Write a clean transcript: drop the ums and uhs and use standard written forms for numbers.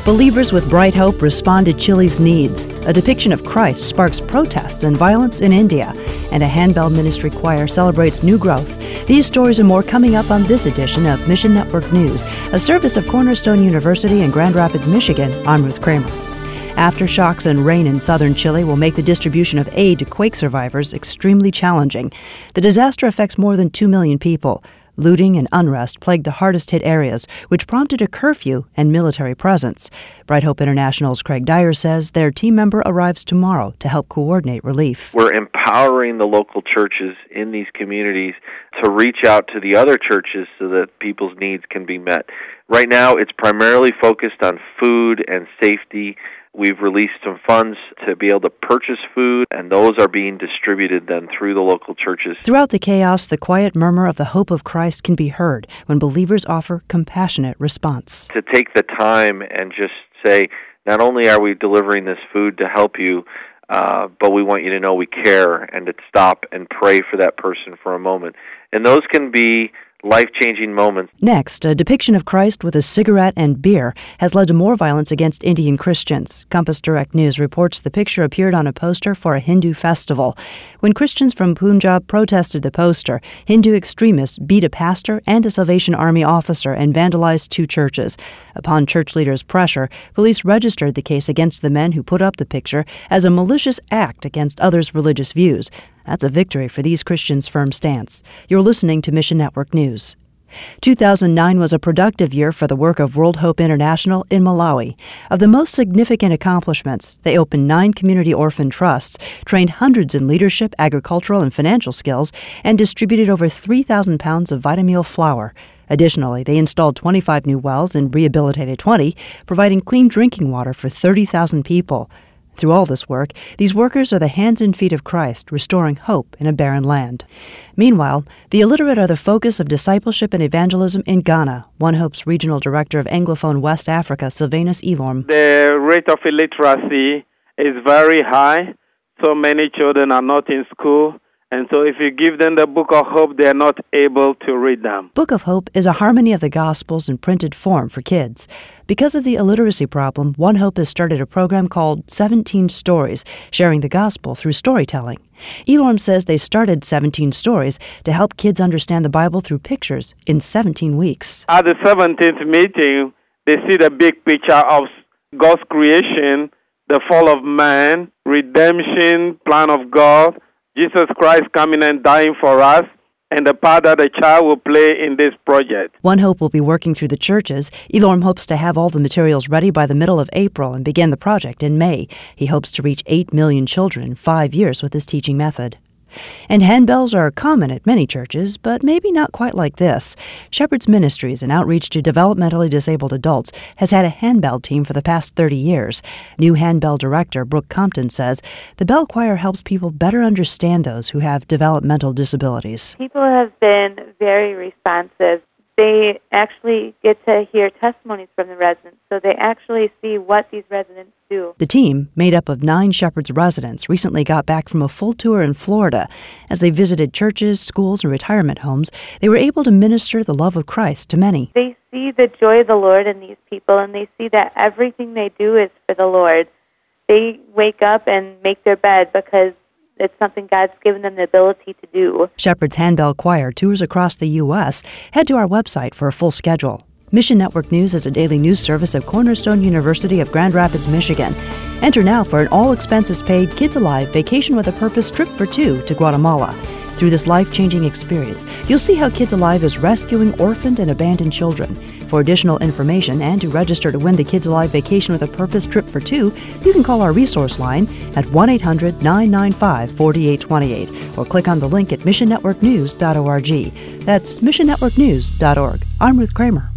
Believers with Bright Hope respond to Chile's needs. A depiction of Christ sparks protests and violence in India. And a handbell ministry choir celebrates new growth. These stories and more coming up on this edition of Mission Network News, a service of Cornerstone University in Grand Rapids, Michigan. I'm Ruth Kramer. Aftershocks and rain in southern Chile will make the distribution of aid to quake survivors extremely challenging. The disaster affects more than 2 million people. Looting and unrest plagued the hardest-hit areas, which prompted a curfew and military presence. Bright Hope International's Craig Dyer says their team member arrives tomorrow to help coordinate relief. We're empowering the local churches in these communities to reach out to the other churches so that people's needs can be met. Right now, it's primarily focused on food and safety. We've released some funds to be able to purchase food, and those are being distributed then through the local churches. Throughout the chaos, the quiet murmur of the hope of Christ can be heard when believers offer compassionate response. To take the time and just say, not only are we delivering this food to help you, but we want you to know we care, and to stop and pray for that person for a moment. And those can be life-changing moments. Next, a depiction of Christ with a cigarette and beer has led to more violence against Indian Christians. Compass Direct News reports the picture appeared on a poster for a Hindu festival. When Christians from Punjab protested the poster, Hindu extremists beat a pastor and a Salvation Army officer and vandalized 2 churches. Upon church leaders' pressure, police registered the case against the men who put up the picture as a malicious act against others' religious views. That's a victory for these Christians' firm stance. You're listening to Mission Network News. 2009 was a productive year for the work of World Hope International in Malawi. Of the most significant accomplishments, they opened 9 community orphan trusts, trained hundreds in leadership, agricultural, and financial skills, and distributed over 3,000 pounds of Vitameal flour. Additionally, they installed 25 new wells and rehabilitated 20, providing clean drinking water for 30,000 people. Through all this work, these workers are the hands and feet of Christ, restoring hope in a barren land. Meanwhile, the illiterate are the focus of discipleship and evangelism in Ghana. One Hope's regional director of Anglophone West Africa, Sylvanus Elorm. The rate of illiteracy is very high. So many children are not in school. And so if you give them the Book of Hope, they are not able to read them. Book of Hope is a harmony of the Gospels in printed form for kids. Because of the illiteracy problem, One Hope has started a program called 17 Stories, sharing the Gospel through storytelling. Elorm says they started 17 Stories to help kids understand the Bible through pictures in 17 weeks. At the 17th meeting, they see the big picture of God's creation, the fall of man, redemption, plan of God, Jesus Christ coming and dying for us, and the part that the child will play in this project. One Hope will be working through the churches. Elorm hopes to have all the materials ready by the middle of April and begin the project in May. He hopes to reach 8 million children in 5 years with his teaching method. And handbells are common at many churches, but maybe not quite like this. Shepherd's Ministries, an outreach to developmentally disabled adults, has had a handbell team for the past 30 years. New handbell director Brooke Compton says the bell choir helps people better understand those who have developmental disabilities. People have been very responsive. They actually get to hear testimonies from the residents, so they actually see what these residents do. The team, made up of 9 Shepherd's residents, recently got back from a full tour in Florida. As they visited churches, schools, and retirement homes, they were able to minister the love of Christ to many. They see the joy of the Lord in these people, and they see that everything they do is for the Lord. They wake up and make their bed because it's something God's given them the ability to do. Shepherd's Handbell Choir tours across the U.S. Head to our website for a full schedule. Mission Network News is a daily news service of Cornerstone University of Grand Rapids, Michigan. Enter now for an all-expenses-paid Kids Alive Vacation with a Purpose trip for 2 to Guatemala. Through this life-changing experience, you'll see how Kids Alive is rescuing orphaned and abandoned children. For additional information and to register to win the Kids Alive Vacation with a Purpose trip for 2, you can call our resource line at 1-800-995-4828 or click on the link at missionnetworknews.org. That's missionnetworknews.org. I'm Ruth Kramer.